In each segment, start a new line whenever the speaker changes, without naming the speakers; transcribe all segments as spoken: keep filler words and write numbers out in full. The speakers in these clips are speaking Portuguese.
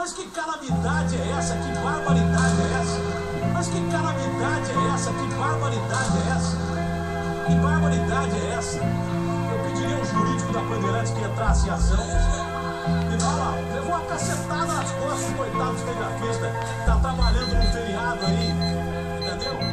Mas que calamidade é essa? Que barbaridade é essa? Mas que calamidade é essa? Que barbaridade é essa? Que barbaridade é essa? Eu pediria ao jurídico da Bandeirantes que entrasse em ação. E olha lá, levou uma cacetada nas costas, coitado do telegrafista. Tá trabalhando no feriado aí, entendeu?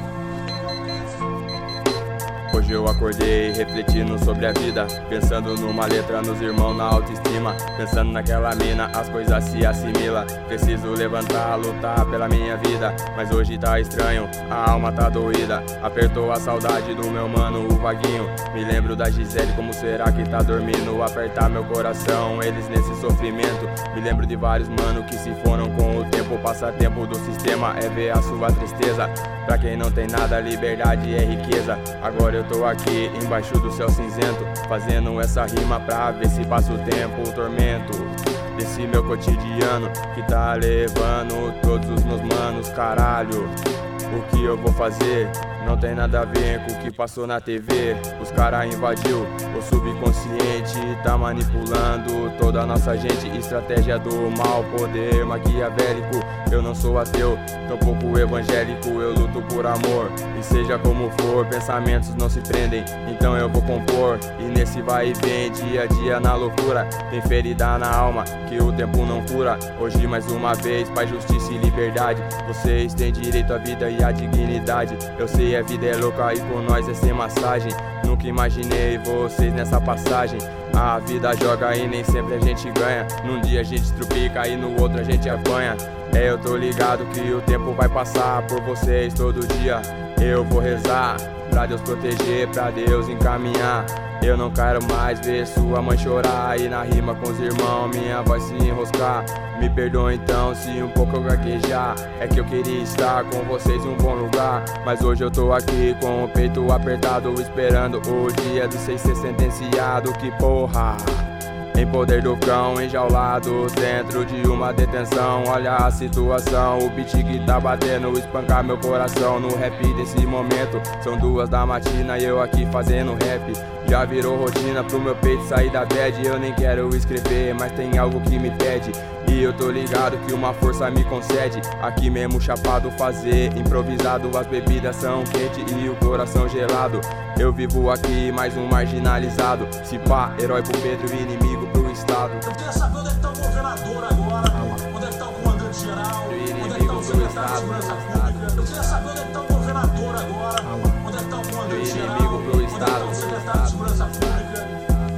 Hoje eu acordei refletindo sobre a vida, pensando numa letra, nos irmãos, na autoestima, pensando naquela mina, as coisas se assimilam. Preciso levantar, lutar pela minha vida, mas hoje tá estranho, a alma tá doída. Apertou a saudade do meu mano, o Vaguinho. Me lembro da Gisele, como será que tá dormindo? Apertar meu coração, eles nesse sofrimento. Me lembro de vários mano que se foram com o tempo. Passatempo do sistema é ver a sua tristeza. Pra quem não tem nada, liberdade é riqueza. Agora eu tô aqui embaixo do céu cinzento, fazendo essa rima pra ver se passa o tempo, o tormento desse meu cotidiano que tá levando todos os meus manos. Caralho, o que eu vou fazer? Não tem nada a ver com o que passou na T V. Os cara invadiu o subconsciente, tá manipulando toda a nossa gente. Estratégia do mal, poder maquiavélico. Eu não sou ateu, tampouco evangélico. Eu luto por amor, e seja como for, pensamentos não se prendem, então eu vou compor. E nesse vai e vem, dia a dia na loucura, tem ferida na alma que o tempo não cura. Hoje mais uma vez, paz, justiça e liberdade. Vocês têm direito à vida e à dignidade. Eu sei a vida é louca e com nós é sem massagem. Nunca imaginei vocês nessa passagem. A vida joga e nem sempre a gente ganha. Num dia a gente trupica e no outro a gente apanha. É, eu tô ligado que o tempo vai passar por vocês todo dia. Eu vou rezar pra Deus proteger, pra Deus encaminhar. Eu não quero mais ver sua mãe chorar e na rima com os irmãos minha voz se enroscar. Me perdoa então se um pouco eu gaguejar, é que eu queria estar com vocês em um bom lugar. Mas hoje eu tô aqui com o peito apertado, esperando o dia do seis ser sentenciado. Que porra! Em poder do cão, enjaulado dentro de uma detenção. Olha a situação, o beat que tá batendo, espancar meu coração no rap desse momento. São duas da matina e eu aqui fazendo rap. Já virou rotina pro meu peito sair da bad. Eu nem quero escrever, mas tem algo que me pede. E eu tô ligado que uma força me concede. Aqui mesmo chapado fazer, improvisado. As bebidas são quentes e o coração gelado. Eu vivo aqui mais um marginalizado. Se pá, herói pro Pedro e inimigo pro Estado.
Eu queria saber onde é que tá o governador agora, onde é que tá o comandante geral, onde é que tá o secretário de segurança pública. Eu queria saber onde é que tá o governador agora, onde é que tá o comandante geral, onde é que tá o secretário de segurança pública.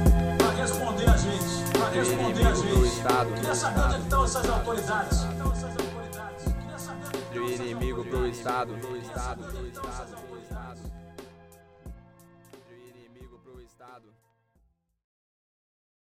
Pra responder a gente, pra responder a gente. Eu queria saber onde é que estão essas autoridades.
Do inimigo pro Estado, do Estado, do Estado, do Estado. Do inimigo pro Estado.